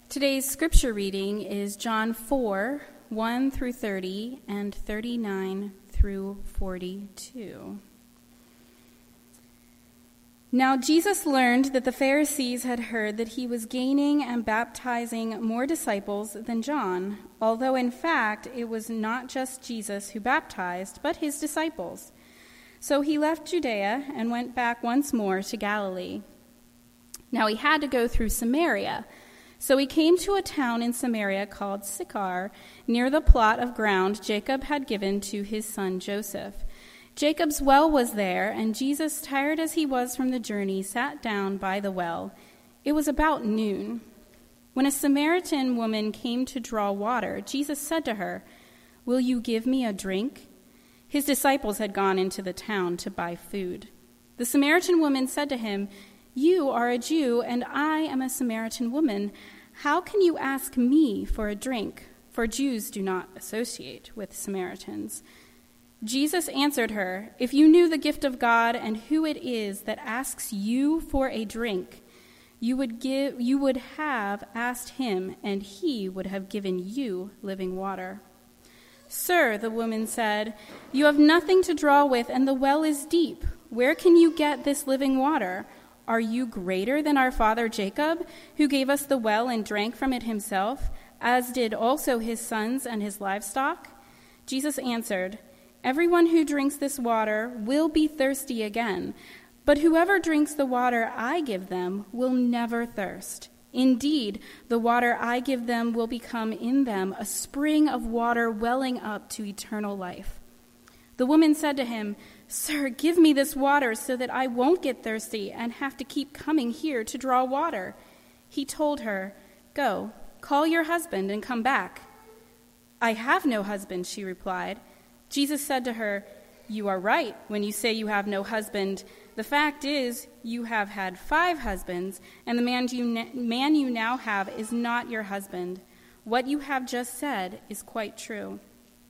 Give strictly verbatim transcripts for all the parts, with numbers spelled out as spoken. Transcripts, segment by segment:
Today's scripture reading is John four, one through thirty and thirty-nine through forty-two. Now Jesus learned that the Pharisees had heard that he was gaining and baptizing more disciples than John, although in fact it was not just Jesus who baptized, but his disciples. So he left Judea and went back once more to Galilee. Now he had to go through Samaria. So he came to a town in Samaria called Sychar, near the plot of ground Jacob had given to his son Joseph. Jacob's well was there, and Jesus, tired as he was from the journey, sat down by the well. It was about noon. When a Samaritan woman came to draw water, Jesus said to her, "Will you give me a drink?" His disciples had gone into the town to buy food. The Samaritan woman said to him, "You are a Jew, and I am a Samaritan woman. How can you ask me for a drink?" For Jews do not associate with Samaritans. Jesus answered her, "If you knew the gift of God and who it is that asks you for a drink, you would give, you would have asked him, and he would have given you living water." "Sir," the woman said, "you have nothing to draw with, and the well is deep. Where can you get this living water? Are you greater than our father Jacob, who gave us the well and drank from it himself, as did also his sons and his livestock?" Jesus answered, "Everyone who drinks this water will be thirsty again, but whoever drinks the water I give them will never thirst. Indeed, the water I give them will become in them a spring of water welling up to eternal life." The woman said to him, "Sir, give me this water so that I won't get thirsty and have to keep coming here to draw water." He told her, "Go, call your husband and come back." "I have no husband," she replied. Jesus said to her, "You are right when you say you have no husband. The fact is, you have had five husbands, and the man you, ne- man you now have is not your husband. What you have just said is quite true."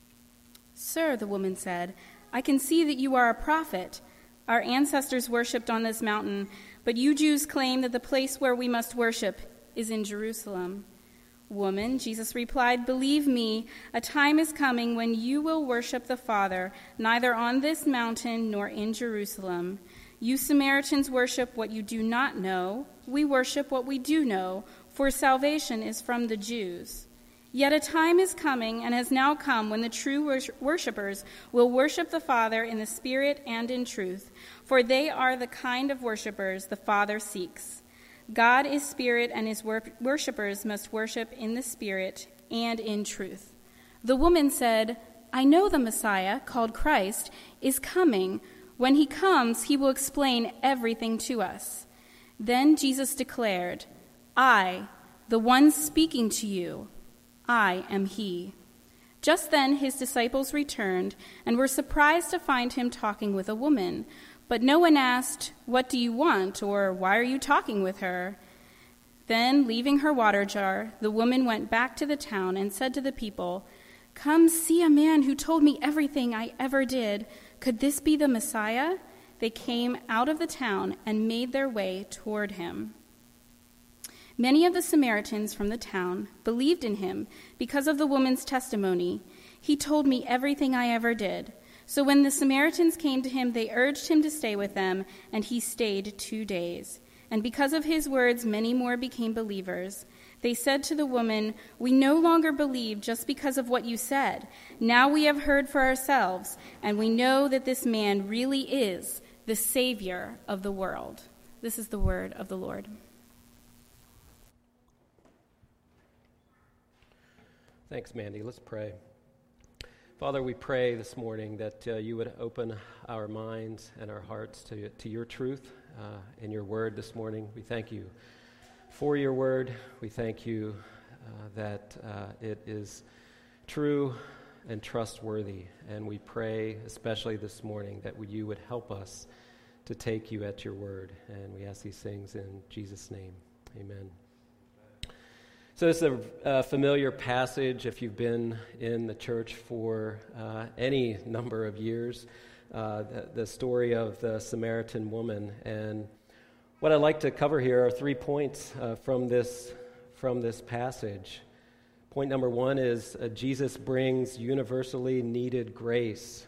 "Sir," the woman said, "I can see that you are a prophet. Our ancestors worshipped on this mountain, but you Jews claim that the place where we must worship is in Jerusalem." "Woman," Jesus replied, "believe me, a time is coming when you will worship the Father, neither on this mountain nor in Jerusalem. You Samaritans worship what you do not know. We worship what we do know, for salvation is from the Jews. Yet a time is coming and has now come when the true wor- worshipers will worship the Father in the Spirit and in truth, for they are the kind of worshipers the Father seeks. God is spirit, and his wor- worshipers must worship in the Spirit and in truth." The woman said, "I know the Messiah, called Christ, is coming. When he comes, he will explain everything to us." Then Jesus declared, "I, the one speaking to you, I am he." Just then his disciples returned and were surprised to find him talking with a woman. But no one asked, "What do you want?" or "Why are you talking with her?" Then, leaving her water jar, the woman went back to the town and said to the people, "Come see a man who told me everything I ever did. Could this be the Messiah?" They came out of the town and made their way toward him. Many of the Samaritans from the town believed in him because of the woman's testimony. "He told me everything I ever did." So when the Samaritans came to him, they urged him to stay with them, and he stayed two days. And because of his words, many more became believers. They said to the woman, "We no longer believe just because of what you said. Now we have heard for ourselves, and we know that this man really is the Savior of the world." This is the word of the Lord. Thanks, Mandy. Let's pray. Father, we pray this morning that uh, you would open our minds and our hearts to, to your truth uh, in your word this morning. We thank you for your word. We thank you uh, that uh, it is true and trustworthy. And we pray, especially this morning, that you would help us to take you at your word. And we ask these things in Jesus' name. Amen. So this is a uh, familiar passage if you've been in the church for uh, any number of years, uh, the, the story of the Samaritan woman. And what I'd like to cover here are three points uh, from this from this passage. Point number one is uh, Jesus brings universally needed grace.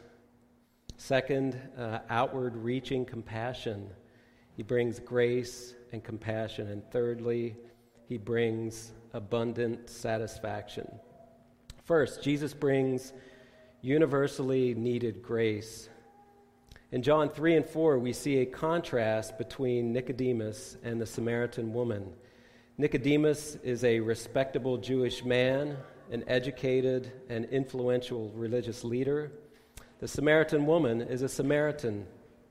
Second, uh, outward-reaching compassion. He brings grace and compassion. And thirdly, he brings abundant satisfaction. First, Jesus brings universally needed grace. In John three and four, we see a contrast between Nicodemus and the Samaritan woman. Nicodemus is a respectable Jewish man, an educated and influential religious leader. The Samaritan woman is a Samaritan,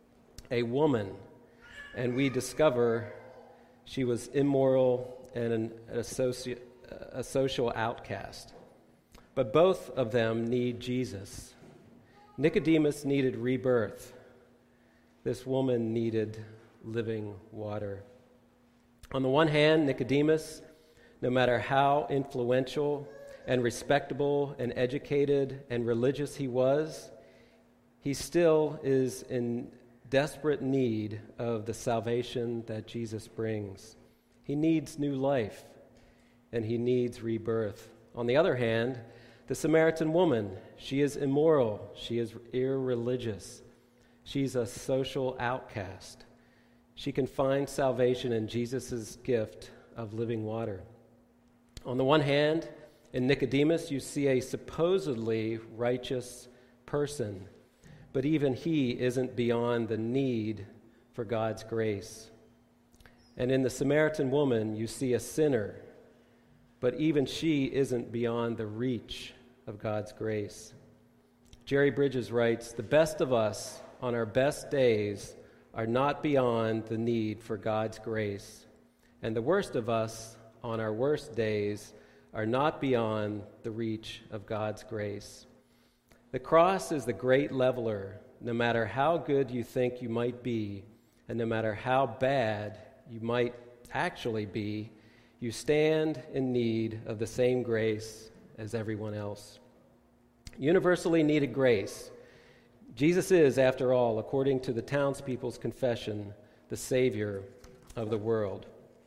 a woman, and we discover she was immoral and an, a, soci- a social outcast. But both of them need Jesus. Nicodemus needed rebirth. This woman needed living water. On the one hand, Nicodemus, no matter how influential and respectable and educated and religious he was, he still is in desperate need of the salvation that Jesus brings. He needs new life, and he needs rebirth. On the other hand, the Samaritan woman, she is immoral, she is irreligious, she's a social outcast. She can find salvation in Jesus' gift of living water. On the one hand, in Nicodemus, you see a supposedly righteous person, but even he isn't beyond the need for God's grace. And in the Samaritan woman, you see a sinner, but even she isn't beyond the reach of God's grace. Jerry Bridges writes, "The best of us on our best days are not beyond the need for God's grace, and the worst of us on our worst days are not beyond the reach of God's grace." The cross is the great leveler. No matter how good you think you might be, and no matter how bad you might actually be, you stand in need of the same grace as everyone else. Universally needed grace. Jesus is, after all, according to the townspeople's confession, the Savior of the world.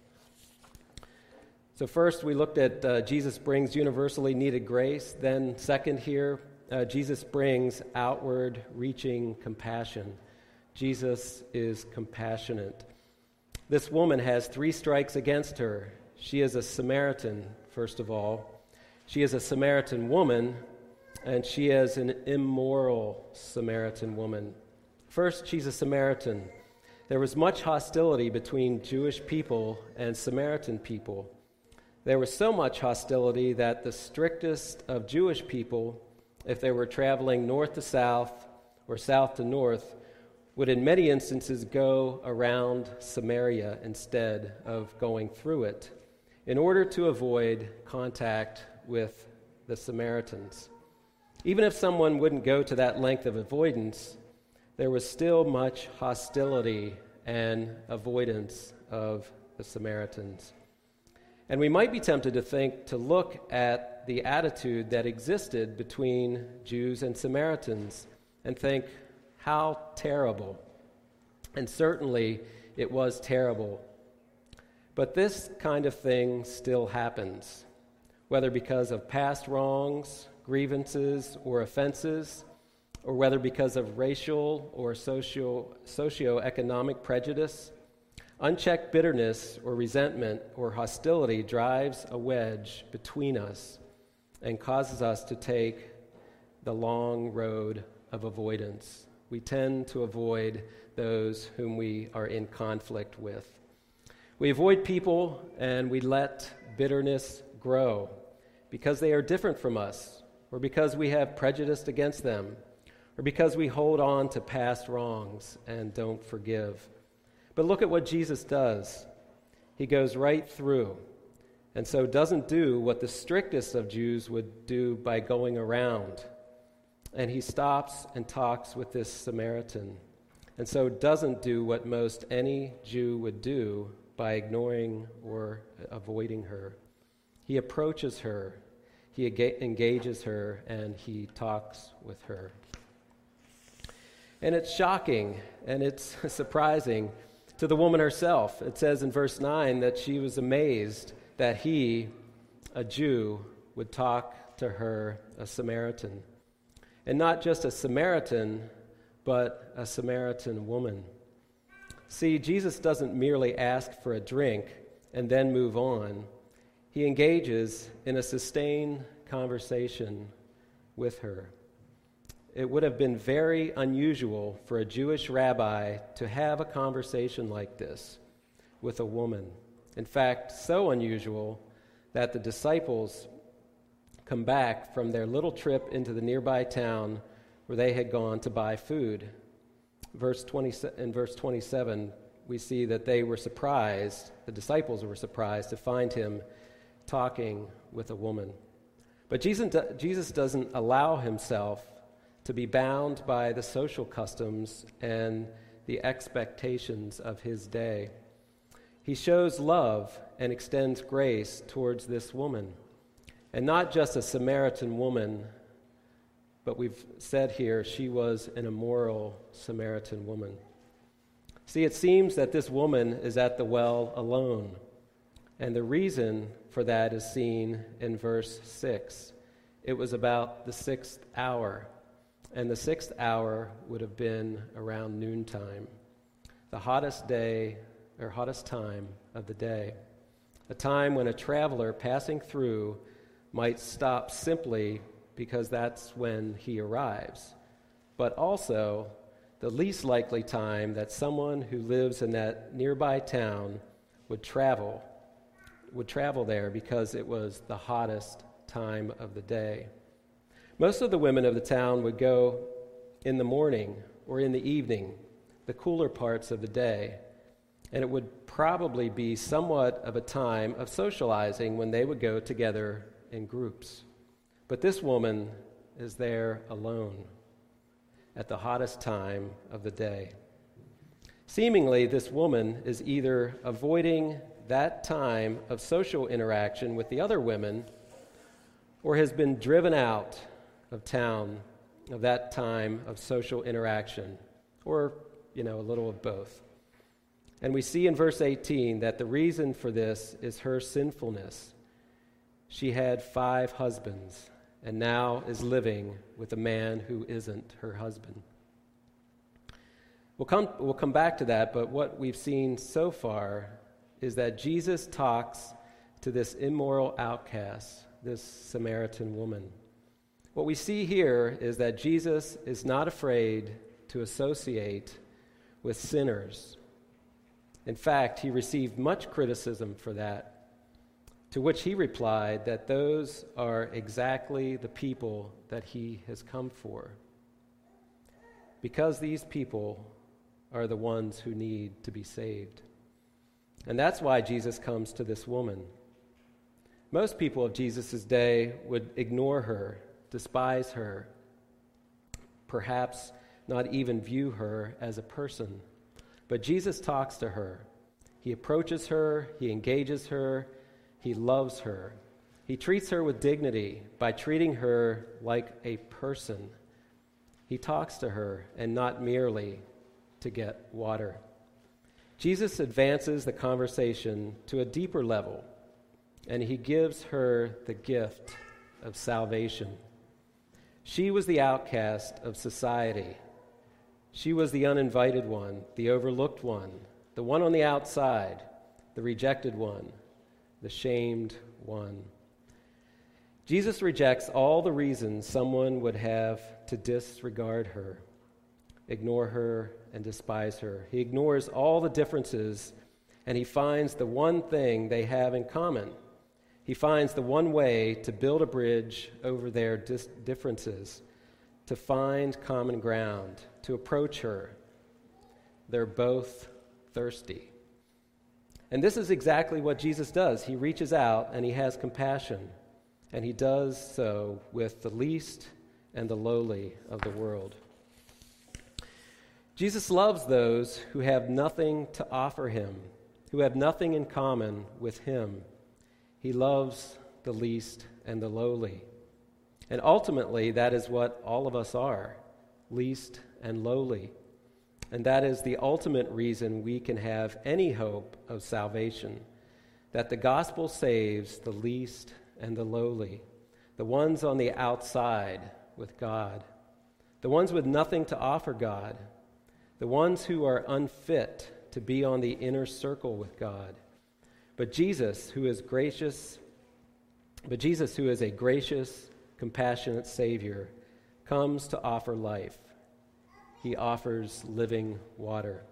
So first we looked at uh, Jesus brings universally needed grace. Then second here, uh, Jesus brings outward-reaching compassion. Jesus is compassionate. This woman has three strikes against her. She is a Samaritan, first of all. She is a Samaritan woman, and she is an immoral Samaritan woman. First, she's a Samaritan. There was much hostility between Jewish people and Samaritan people. There was so much hostility that the strictest of Jewish people, if they were traveling north to south or south to north, would in many instances go around Samaria instead of going through it in order to avoid contact with the Samaritans. Even if someone wouldn't go to that length of avoidance, there was still much hostility and avoidance of the Samaritans. And we might be tempted to think, to look at the attitude that existed between Jews and Samaritans and think, how terrible. And certainly it was terrible. But this kind of thing still happens, whether because of past wrongs, grievances, or offenses, or whether because of racial or socio socioeconomic prejudice. Unchecked bitterness or resentment or hostility drives a wedge between us and causes us to take the long road of avoidance. We tend to avoid those whom we are in conflict with. We avoid people and we let bitterness grow because they are different from us, or because we have prejudice against them, or because we hold on to past wrongs and don't forgive. But look at what Jesus does. He goes right through, and so doesn't do what the strictest of Jews would do by going around. And he stops and talks with this Samaritan, and so doesn't do what most any Jew would do by ignoring or avoiding her. He approaches her, he engages her, and he talks with her. And it's shocking, and it's surprising to the woman herself. It says in verse nine that she was amazed that he, a Jew, would talk to her, a Samaritan. And not just a Samaritan, but a Samaritan woman. See, Jesus doesn't merely ask for a drink and then move on. He engages in a sustained conversation with her. It would have been very unusual for a Jewish rabbi to have a conversation like this with a woman. In fact, so unusual that the disciples come back from their little trip into the nearby town where they had gone to buy food. Verse twenty, in verse twenty-seven, we see that they were surprised, the disciples were surprised to find him talking with a woman. But Jesus, Jesus doesn't allow himself to be bound by the social customs and the expectations of his day. He shows love and extends grace towards this woman. And not just a Samaritan woman, but we've said here she was an immoral Samaritan woman. See, it seems that this woman is at the well alone. And the reason for that is seen in verse six. It was about the sixth hour. And the sixth hour would have been around noontime, the hottest day or hottest time of the day, a time when a traveler passing through might stop simply because that's when he arrives, but also the least likely time that someone who lives in that nearby town would travel, would travel there because it was the hottest time of the day. Most of the women of the town would go in the morning or in the evening, the cooler parts of the day, and it would probably be somewhat of a time of socializing when they would go together in groups. But this woman is there alone at the hottest time of the day. Seemingly, this woman is either avoiding that time of social interaction with the other women or has been driven out of town of that time of social interaction, or, you know, a little of both. And we see in verse eighteen that the reason for this is her sinfulness. She had five husbands and now is living with a man who isn't her husband. We'll come, we'll come back to that, but what we've seen so far is that Jesus talks to this immoral outcast, this Samaritan woman. What we see here is that Jesus is not afraid to associate with sinners. In fact, he received much criticism for that, to which he replied that those are exactly the people that he has come for, because these people are the ones who need to be saved. And that's why Jesus comes to this woman. Most people of Jesus' day would ignore her, despise her, perhaps not even view her as a person. But Jesus talks to her. He approaches her, he engages her, he loves her. He treats her with dignity by treating her like a person. He talks to her and not merely to get water. Jesus advances the conversation to a deeper level, and he gives her the gift of salvation. She was the outcast of society. She was the uninvited one, the overlooked one, the one on the outside, the rejected one, the shamed one. Jesus rejects all the reasons someone would have to disregard her, ignore her, and despise her. He ignores all the differences, and he finds the one thing they have in common. He finds the one way to build a bridge over their dis- differences, to find common ground, to approach her. They're both thirsty. And this is exactly what Jesus does. He reaches out and he has compassion, and he does so with the least and the lowly of the world. Jesus loves those who have nothing to offer him, who have nothing in common with him. He loves the least and the lowly. And ultimately, that is what all of us are, least and lowly. And that is the ultimate reason we can have any hope of salvation, that the gospel saves the least and the lowly, the ones on the outside with God, the ones with nothing to offer God, the ones who are unfit to be on the inner circle with God. But Jesus, who is gracious, but Jesus, who is a gracious, compassionate Savior, comes to offer life. He offers living water.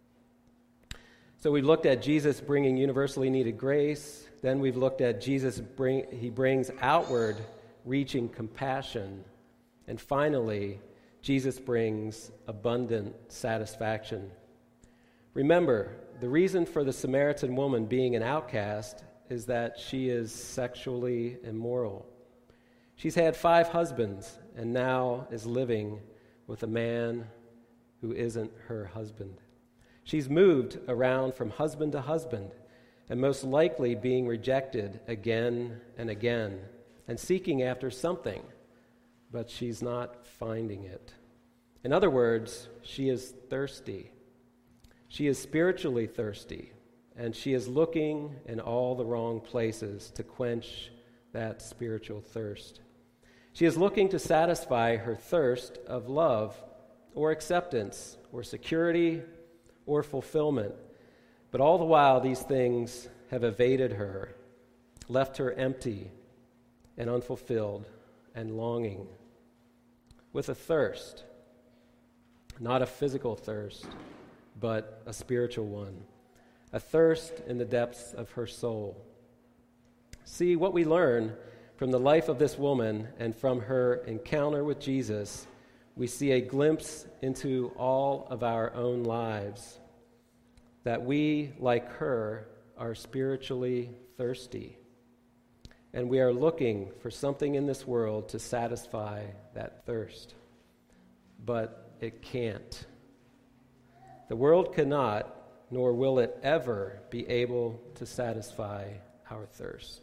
So we've looked at Jesus bringing universally needed grace. Then we've looked at Jesus, bring, he brings outward reaching compassion. And finally, Jesus brings abundant satisfaction. Remember, the reason for the Samaritan woman being an outcast is that she is sexually immoral. She's had five husbands and now is living with a man who isn't her husband. She's moved around from husband to husband and most likely being rejected again and again and seeking after something, but she's not finding it. In other words, she is thirsty. She is spiritually thirsty, and she is looking in all the wrong places to quench that spiritual thirst. She is looking to satisfy her thirst of love or acceptance or security or fulfillment. But all the while, these things have evaded her, left her empty and unfulfilled and longing, with a thirst, not a physical thirst, but a spiritual one, a thirst in the depths of her soul. See, what we learn from the life of this woman and from her encounter with Jesus, we see a glimpse into all of our own lives, that we, like her, are spiritually thirsty, and we are looking for something in this world to satisfy that thirst, but it can't. The world cannot, nor will it ever be able to satisfy our thirst.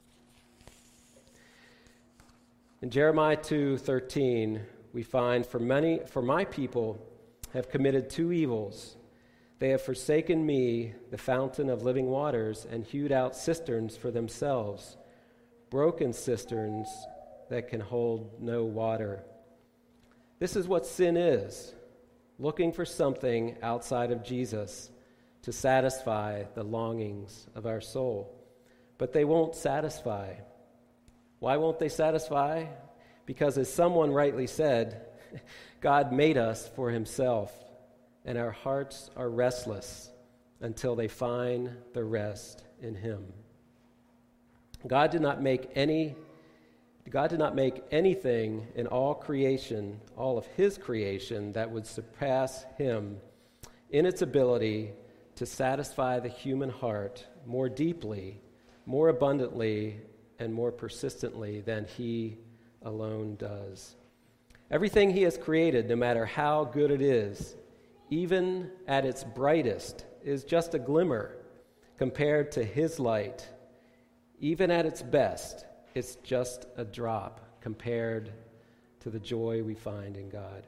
In Jeremiah two thirteen, we find, for many, for my people have committed two evils. They have forsaken me, the fountain of living waters, and hewed out cisterns for themselves, broken cisterns that can hold no water. This is what sin is, looking for something outside of Jesus to satisfy the longings of our soul. But they won't satisfy. Why won't they satisfy? Because, as someone rightly said, God made us for himself, and our hearts are restless until they find the rest in him. God did not make any God did not make anything in all creation, all of his creation, that would surpass him in its ability to satisfy the human heart more deeply, more abundantly, and more persistently than he alone does. Everything he has created, no matter how good it is, even at its brightest, is just a glimmer compared to his light. Even at its best, it's just a drop compared to the joy we find in God.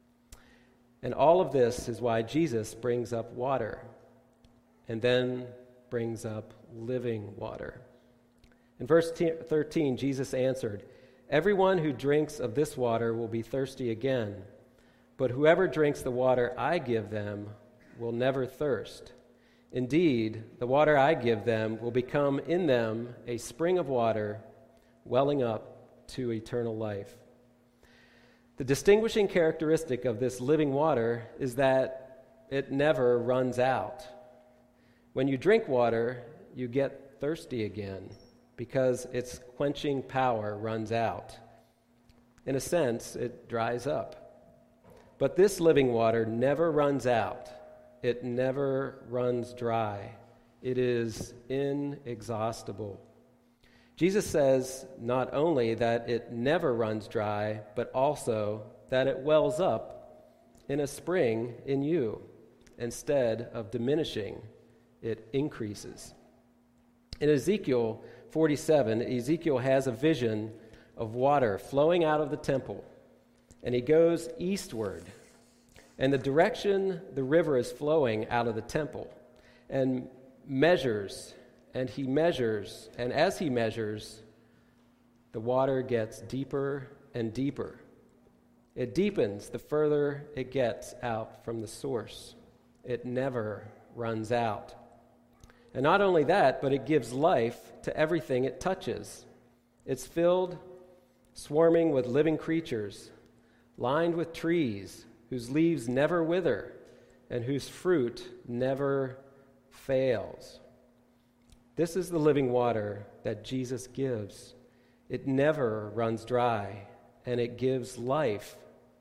And all of this is why Jesus brings up water and then brings up living water. In verse thirteen, Jesus answered, "Everyone who drinks of this water will be thirsty again, but whoever drinks the water I give them will never thirst. Indeed, the water I give them will become in them a spring of water welling up to eternal life." The distinguishing characteristic of this living water is that it never runs out. When you drink water, you get thirsty again because its quenching power runs out. In a sense, it dries up. But this living water never runs out. It never runs dry. It is inexhaustible. Jesus says not only that it never runs dry, but also that it wells up in a spring in you. Instead of diminishing, it increases. In Ezekiel forty-seven, Ezekiel has a vision of water flowing out of the temple, and he goes eastward. And the direction the river is flowing out of the temple, and measures and he measures, and as he measures, the water gets deeper and deeper. It deepens the further it gets out from the source. It never runs out. And not only that, but it gives life to everything it touches. It's filled, swarming with living creatures, lined with trees whose leaves never wither and whose fruit never fails. This is the living water that Jesus gives. It never runs dry, and it gives life,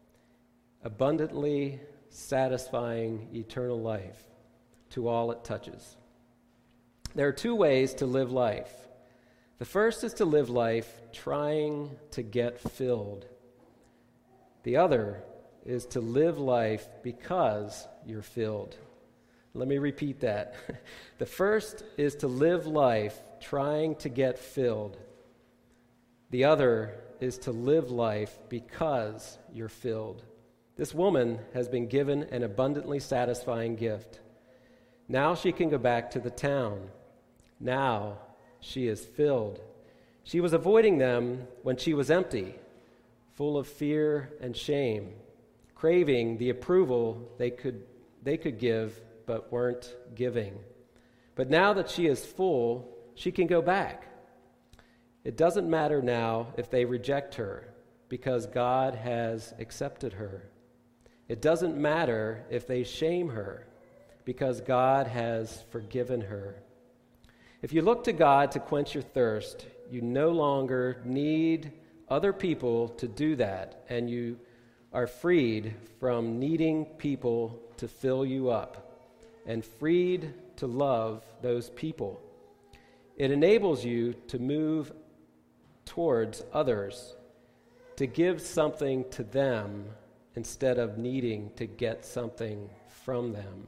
abundantly satisfying eternal life to all it touches. There are two ways to live life. The first is to live life trying to get filled. The other is to live life because you're filled. Let me repeat that. The first is to live life trying to get filled. The other is to live life because you're filled. This woman has been given an abundantly satisfying gift. Now she can go back to the town. Now she is filled. She was avoiding them when she was empty, full of fear and shame, craving the approval they could they could give but weren't giving. But now that she is full, she can go back. It doesn't matter now if they reject her, because God has accepted her. It doesn't matter if they shame her, because God has forgiven her. If you look to God to quench your thirst, you no longer need other people to do that, and you are freed from needing people to fill you up, and freed to love those people. It enables you to move towards others, to give something to them instead of needing to get something from them.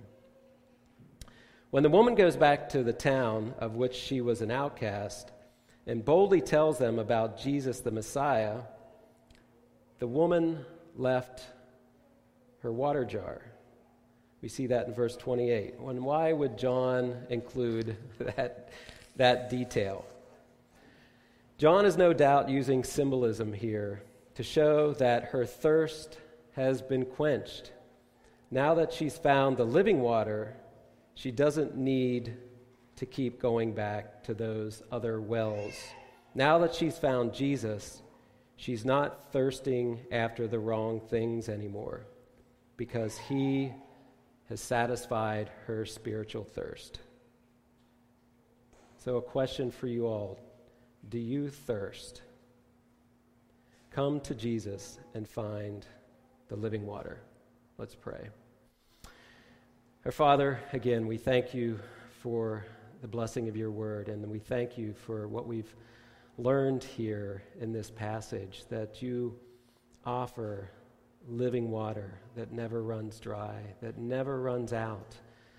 When the woman goes back to the town of which she was an outcast and boldly tells them about Jesus the Messiah, the woman left her water jar. We see that in verse twenty-eight. And why would John include that, that detail? John is no doubt using symbolism here to show that her thirst has been quenched. Now that she's found the living water, she doesn't need to keep going back to those other wells. Now that she's found Jesus, she's not thirsting after the wrong things anymore, because he has satisfied her spiritual thirst. So a question for you all: do you thirst? Come to Jesus and find the living water. Let's pray. Our Father, again, we thank you for the blessing of your word, and we thank you for what we've learned here in this passage, that you offer living water that never runs dry, that never runs out,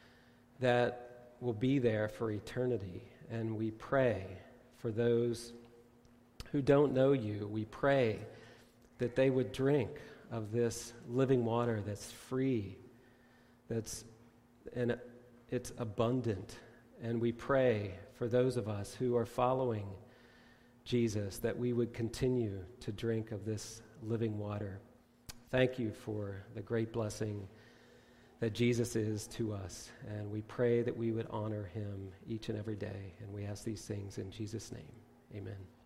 that will be there for eternity. And we pray for those who don't know you. We pray that they would drink of this living water that's free, that's and it's abundant. And we pray for those of us who are following Jesus, that we would continue to drink of this living water. Thank you for the great blessing that Jesus is to us, and we pray that we would honor him each and every day. And we ask these things in Jesus' name. Amen.